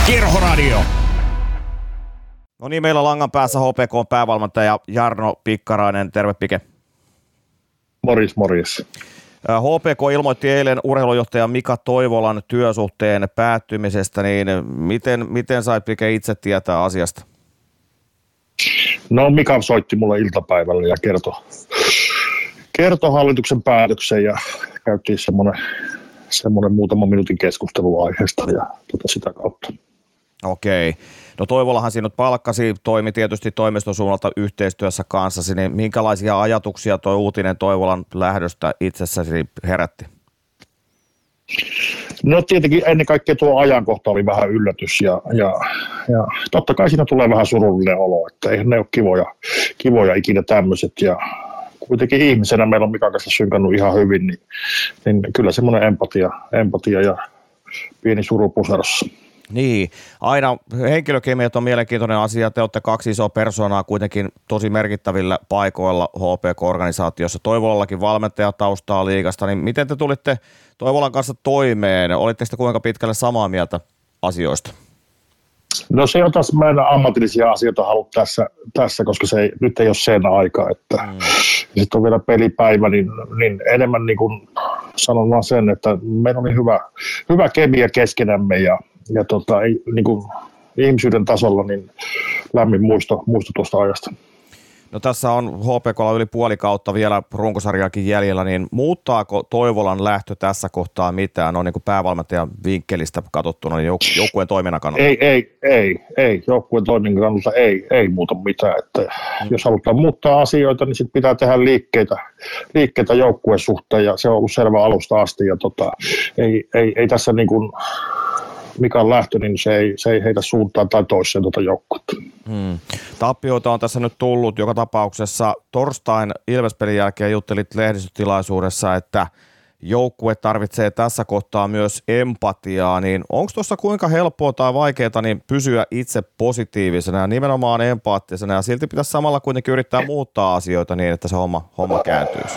Kerhoradio. No niin, meillä langan päässä HPK päävalmentaja Jarno Pikkarainen. Terve Pike. Morjes. HPK ilmoitti eilen urheilujohtaja Mika Toivolan työsuhteen päättymisestä, niin miten sait Pike itse tietää asiasta? No Mika soitti mulle iltapäivällä ja kertoi hallituksen päätöksen ja käytiin semmoinen muutaman minuutin keskustelu aiheesta ja sitä kautta. Okei. No Toivolahan sinut palkkasi, toimi tietysti toimiston suunnalta yhteistyössä kanssasi, niin minkälaisia ajatuksia tuo uutinen Toivolan lähdöstä itsessäsi herätti? No tietenkin ennen kaikkea tuo ajankohta oli vähän yllätys ja totta kai siinä tulee vähän surullinen olo, että eihän ne ole kivoja ikinä tämmöiset ja kuitenkin ihmisenä meillä on Mikan kanssa synkannut ihan hyvin, niin kyllä semmoinen empatia ja pieni suru puserossa. Niin, aina henkilökemiat on mielenkiintoinen asia. Te olette kaksi isoa persoonaa kuitenkin tosi merkittävillä paikoilla HPK-organisaatiossa. Toivolallakin valmentajataustaa liigasta, niin miten te tulitte Toivolan kanssa toimeen? Olitteko te kuinka pitkälle samaa mieltä asioista? No se on taas, mä en ammatillisia asioita halua tässä koska nyt ei ole sen aika, että sitten on vielä pelipäivä, niin enemmän niin kuin sanon vaan sen, että meillä oli hyvä kemia keskenämme ja niin kuin ihmisyyden tasolla niin lämmin muisto tuosta ajasta. No tässä on HPK:lla yli puoli kautta vielä runkosarjaakin jäljellä, niin muuttaako Toivolan lähtö tässä kohtaa mitään? No niin kuin päävalmentajan vinkkelistä katsottuna, niin joukkueen toiminnan kannalta. Ei. Joukkueen toiminnan kannalta ei muuta mitään. Että jos halutaan muuttaa asioita, niin sitten pitää tehdä liikkeitä joukkueen suhteen, ja se on ollut selvä alusta asti. Ja ei tässä niin kuin Mikan lähtö, niin se ei heitä suuntaan tai toiseen joukkuetta. Tappioita on tässä nyt tullut joka tapauksessa. Torstain Ilves-pelin jälkeen juttelit lehdistötilaisuudessa, että joukkue tarvitsee tässä kohtaa myös empatiaa, niin onko tuossa kuinka helppoa tai vaikeaa niin pysyä itse positiivisena ja nimenomaan empaattisena ja silti pitäisi samalla kuitenkin yrittää muuttaa asioita niin, että se homma kääntyisi?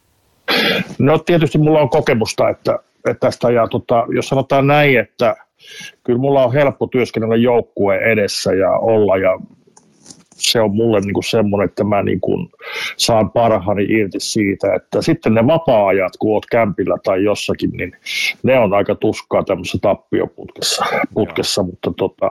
No tietysti mulla on kokemusta, että tästä ja jos sanotaan näin, että kyllä mulla on helppo työskennellä joukkueen edessä ja olla ja se on mulle niin kuin semmoinen, että mä niin kuin saan parhaani irti siitä, että sitten ne vapaa-ajat, kun oot kämpillä tai jossakin, niin ne on aika tuskaa tämmöisessä tappioputkessa, mutta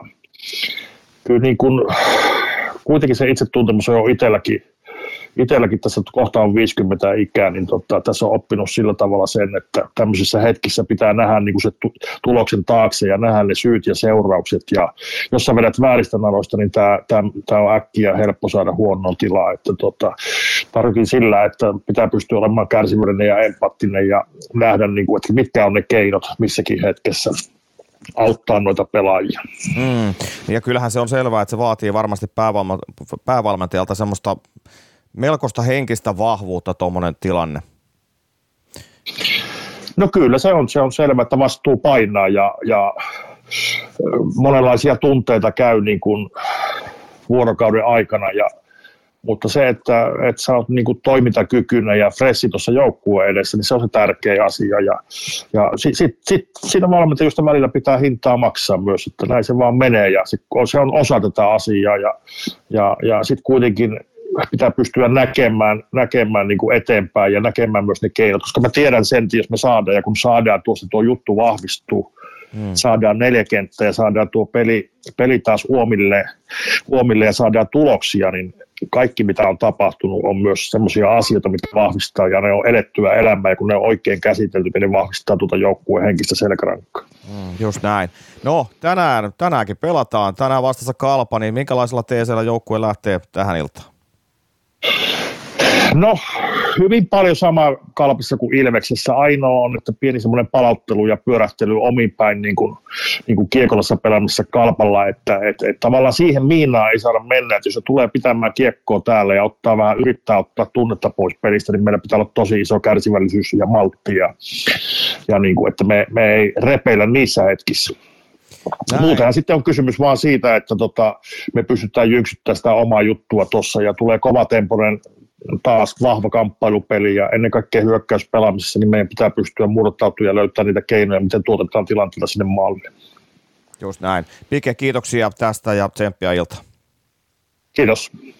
kyllä niin kuin, kuitenkin se itsetuntemus on itselläkin tässä kohta on 50 ikää, niin tässä on oppinut sillä tavalla sen, että tämmöisissä hetkissä pitää nähdä niin kuin se tuloksen taakse ja nähdä ne syyt ja seuraukset. Ja jos sä vedät vääristä naroista, niin tämä on äkkiä helppo saada huonoon tilaa. Että tarkoitin sillä, että pitää pystyä olemaan kärsivällinen ja empaattinen ja nähdä, niin kuin, että mitkä on ne keinot missäkin hetkessä auttaa noita pelaajia. Ja kyllähän se on selvää, että se vaatii varmasti päävalmentajalta semmoista melkoista henkistä vahvuutta tuommoinen tilanne. No kyllä se on selvä, että vastuu painaa ja monenlaisia tunteita käy niin kuin vuorokauden aikana. Mutta se, että sä oot niin kuin toimintakykyinen ja freshi tuossa joukkueen edessä, niin se on se tärkeä asia. Ja siinä valmentajusta välillä pitää hintaa maksaa myös, että näin se vaan menee ja se on osa tätä asiaa ja sitten kuitenkin pitää pystyä näkemään niin kuin eteenpäin ja näkemään myös ne keinot, koska mä tiedän sen, että jos me saadaan, ja kun saadaan tuosta tuo juttu vahvistuu, saadaan 4 kenttää ja saadaan tuo peli taas uomille ja saadaan tuloksia, niin kaikki mitä on tapahtunut on myös semmoisia asioita, mitkä vahvistaa ja ne on elettyä elämää ja kun ne on oikein käsitelty, niin ne vahvistaa tuota joukkueen henkistä selkärankkaa. Just näin. No tänäänkin pelataan, tänään vastassa Kalpa, niin minkälaisella teeseillä joukkue lähtee tähän iltaan? No, hyvin paljon sama Kalpissa kuin Ilveksessä. Ainoa on, että pieni semmoinen palauttelu ja pyörähtely omin päin niin kuin kiekolassa pelaamassa Kalpalla, että tavallaan siihen miinaan ei saada mennä, että jos se tulee pitämään kiekkoa täällä ja yrittää ottaa tunnetta pois pelistä, niin meidän pitää olla tosi iso kärsivällisyys ja maltti ja niin kuin, että me ei repeillä niissä hetkissä. Muutenhan sitten on kysymys vaan siitä, että me pystytään jyksyttämään sitä omaa juttua tuossa ja tulee kovatempoinen taas vahva kamppailupeli ja ennen kaikkea hyökkäyspelaamisessa, niin meidän pitää pystyä murtautumaan ja löytää niitä keinoja, miten tuotetaan tilanteita sinne maalle. Just näin. Pike, kiitoksia tästä ja tsemppiä iltaa. Kiitos.